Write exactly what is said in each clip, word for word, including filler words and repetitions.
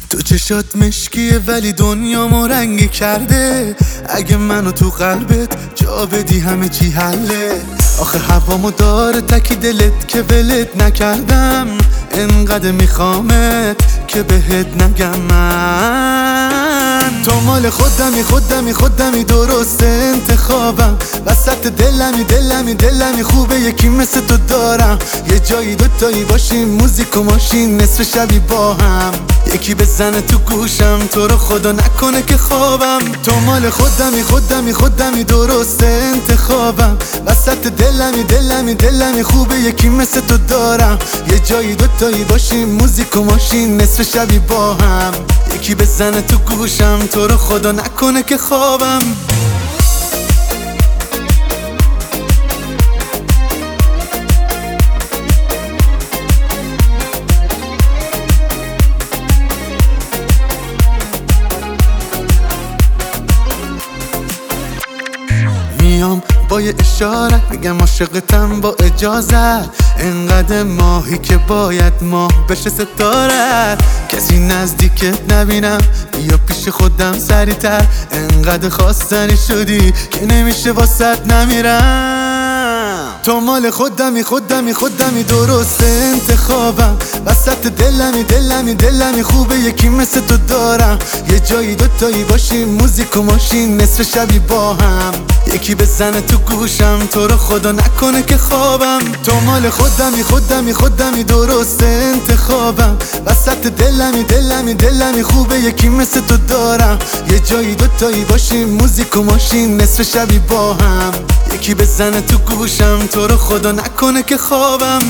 تو چشات مشکیه ولی دنیامو رنگی کرده. اگه منو تو قلبت جا بدی همه چی حله. آخه هوامو داره تکی دلت که ولت نکردم. انقدر میخوامت که بهت نگم من. تو مال خودمی خودمی خودمی درست انتخابم. وسط دلمی دلمی دلمی خوبه یکی مثل تو دارم. یه جایی دوتایی باشیم موزیک و ماشین نصف شبی با هم. یکی بزنه تو گوشم تو رو خدا نکنه که خوابم. تو مال خودمی خودمی خودمی درست انتخابم. وسط دلمی دلمی دلمی خوبه یکی مثل تو دارم. یه جایی دوتایی باشیم موزیک و ماشین نصف شبی با هم. یکی بزنه تو گوشم تو رو خدا نکنه که خوابم. میام با یه اشاره میگم عاشقتم با اجازه. انقدر ماهی که باید ماه بشه ستاره. کسی نزدیکت نبینم بیا پیش خودم سریعتر. انقدر خواستنی شدی که نمیشه واسط نمیرم. تو مال خودمی خودمی خودمی درست انتخابم. وسط دلمی دلمی دلمی خوبه یکی مثل تو دارم. یه جایی دوتایی باشیم موزیک و ماشین نصف شبی با هم. یکی بزنه تو گوشم تو رو خدا نکنه که خوابم. تو مال خودمی خودمی خودمی درست انتخابم. وسط دلمی دلمی دلمی خوبه یکی مثل تو دارم. یه جایی دوتایی باشیم موزیک و ماشین نصف شبی با هم. یکی بزنه تو گوشم تو رو خدا نکنه که خوابم.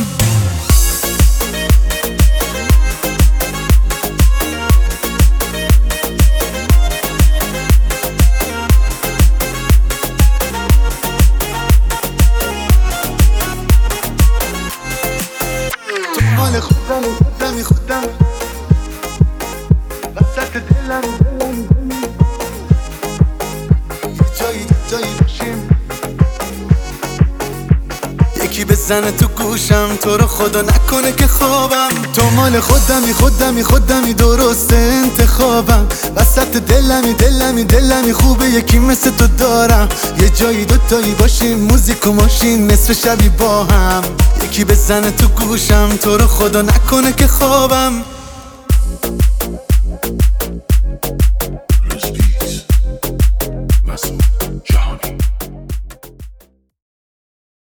مال خودمی خودمی خودمی وسط دلمی دلمی جایی جایی باشیم. یکی بزنه تو گوشم تو رو خدا نکنه که خوابم. تو مال خودمی خودمی خودمی درست انتخابم. وسط دلمی دلمی دلمی خوبه یکی مثل تو دارم. یه جایی دوتایی باشیم موزیک و ماشین نصف شبی با هم. یکی بزنه تو گوشم تو رو خدا نکنه که خوابم.